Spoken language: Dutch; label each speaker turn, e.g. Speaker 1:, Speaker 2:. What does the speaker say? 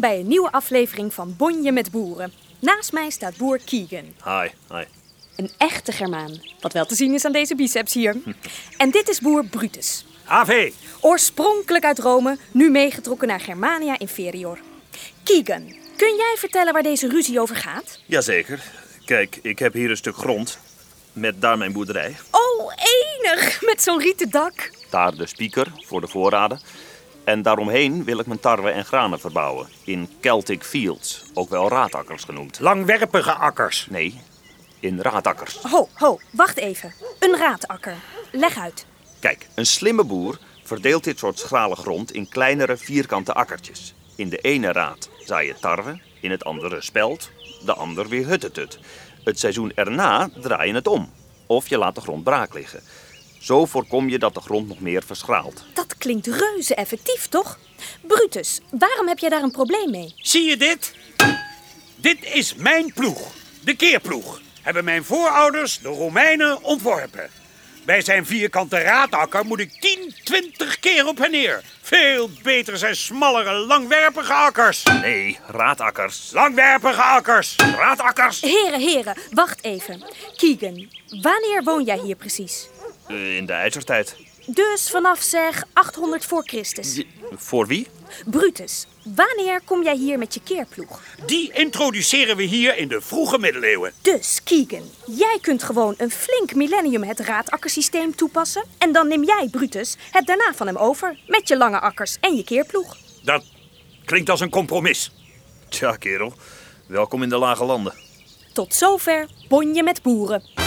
Speaker 1: bij een nieuwe aflevering van Bonje met Boeren. Naast mij staat boer Keegan.
Speaker 2: Hi.
Speaker 1: Een echte Germaan, wat wel te zien is aan deze biceps hier. En dit is boer Brutus.
Speaker 3: AV.
Speaker 1: Oorspronkelijk uit Rome, nu meegetrokken naar Germania Inferior. Keegan, kun jij vertellen waar deze ruzie over gaat?
Speaker 2: Jazeker. Kijk, ik heb hier een stuk grond. Met daar mijn boerderij.
Speaker 1: Oh, enig! Met zo'n rieten dak.
Speaker 2: Daar de spieker voor de voorraden. En daaromheen wil ik mijn tarwe en granen verbouwen. In Celtic fields, ook wel raadakkers genoemd.
Speaker 3: Langwerpige akkers.
Speaker 2: Nee, in raadakkers.
Speaker 1: Ho, wacht even. Een raadakker. Leg uit.
Speaker 2: Kijk, een slimme boer verdeelt dit soort schrale grond in kleinere vierkante akkertjes. In de ene raad zaai je tarwe, in het andere spelt, de ander weer huttetut. Het seizoen erna draai je het om. Of je laat de grond braak liggen. Zo voorkom je dat de grond nog meer verschraalt.
Speaker 1: Dat klinkt reuze effectief, toch? Brutus, waarom heb jij daar een probleem mee?
Speaker 3: Zie je dit? Dit is mijn ploeg. De keerploeg. Hebben mijn voorouders, de Romeinen, ontworpen. Bij zijn vierkante raadakker moet ik 10, 20 keer op en neer. Veel beter zijn smallere, langwerpige akkers.
Speaker 2: Nee, raadakkers.
Speaker 3: Langwerpige akkers.
Speaker 2: Raadakkers!
Speaker 1: Heren, wacht even. Keegan, wanneer woon jij hier precies?
Speaker 2: In de ijzertijd.
Speaker 1: Dus vanaf zeg 800 voor Christus.
Speaker 2: Voor wie?
Speaker 1: Brutus, wanneer kom jij hier met je keerploeg?
Speaker 3: Die introduceren we hier in de vroege middeleeuwen.
Speaker 1: Dus, Keegan, jij kunt gewoon een flink millennium het raadakkersysteem toepassen. En dan neem jij, Brutus, het daarna van hem over. Met je lange akkers en je keerploeg.
Speaker 3: Dat klinkt als een compromis.
Speaker 2: Tja, kerel. Welkom in de lage landen.
Speaker 1: Tot zover Bonje met Boeren.